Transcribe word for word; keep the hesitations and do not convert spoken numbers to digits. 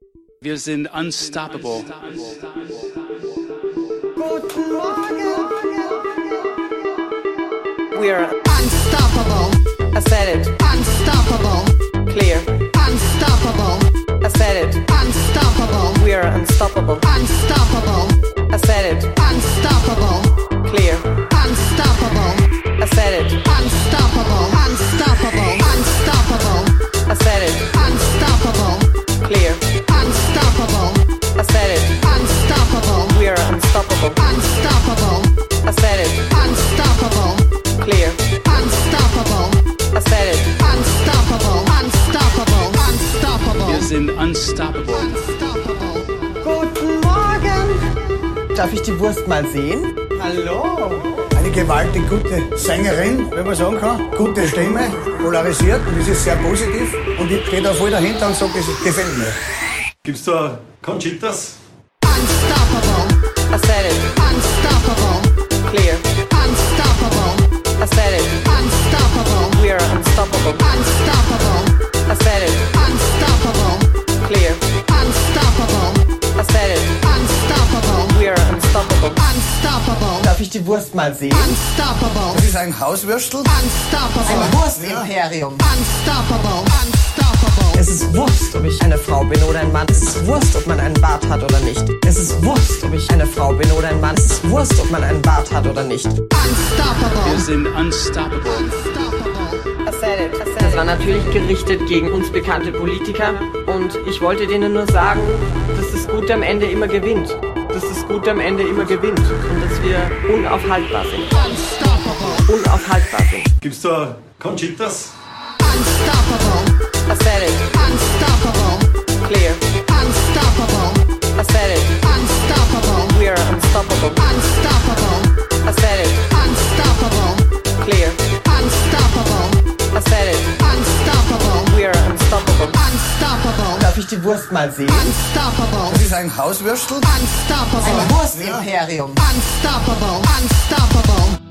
Wir sind unstoppable. Guten Morgen. We're Unstoppable. I said it. Unstoppable. Clear. Unstoppable. I said it. Unstoppable. We're unstoppable. Unstoppable. I said it. Unstoppable. Clear. Unstoppable. I said it. Unstoppable. Unstoppable. Unstoppable. I said it. Unstoppable. Clear. Unstoppable. I said it. Unstoppable. We're unstoppable. Unstoppable. I said it. Unstoppable. Clear. Unstoppable. I said it. Unstoppable. Unstoppable. Unstoppable. Wir sind unstoppable. Unstoppable. Guten Morgen. Darf ich die Wurst mal sehen? Hallo. Eine gewaltig gute Sängerin, wenn man sagen kann. Gute Stimme, polarisiert und das ist sehr positiv. Und ich stehe da voll dahinter und sage, das gefällt mir. Gibt's da Conchitas? Unstoppable. I said it. Unstoppable. Clear. Unstoppable. I said it. Unstoppable. We're unstoppable. Unstoppable. I said it. Unstoppable. Clear. Unstoppable. I said it. Unstoppable. We're unstoppable. Unstoppable. Darf ich die Wurst mal sehen? Unstoppable. Das ist ein Hauswürstel. Unstoppable. Ein Wurstimperium. Unstoppable. Unstoppable. Es ist Wurst, ob ich eine Frau bin oder ein Mann. Es ist Wurst, ob man einen Bart hat oder nicht. Es ist Wurst, ob ich eine Frau bin oder ein Mann. Es ist Wurst, ob man einen Bart hat oder nicht. Wir Unstoppable. sind unstoppable. Unstoppable. I said it. I said Das it. war natürlich gerichtet gegen uns bekannte Politiker und ich wollte denen nur sagen, dass das Gute am Ende immer gewinnt. Dass das Gute am Ende immer gewinnt und dass wir unaufhaltbar sind. Unstoppable. Unaufhaltbar sind. Gibt's da Conchitas? Unstoppable. I said it. Unstoppable. Clear. Unstoppable. I said it. Unstoppable. We're unstoppable. Unstoppable. I said it. Unstoppable. Clear. Unstoppable. I said it. Unstoppable. We're unstoppable. Unstoppable. Darf ich die Wurst mal sehen? Unstoppable. Das ist ein Hauswürstel. Unstoppable. Ein Wurstimperium. Unstoppable. Unstoppable.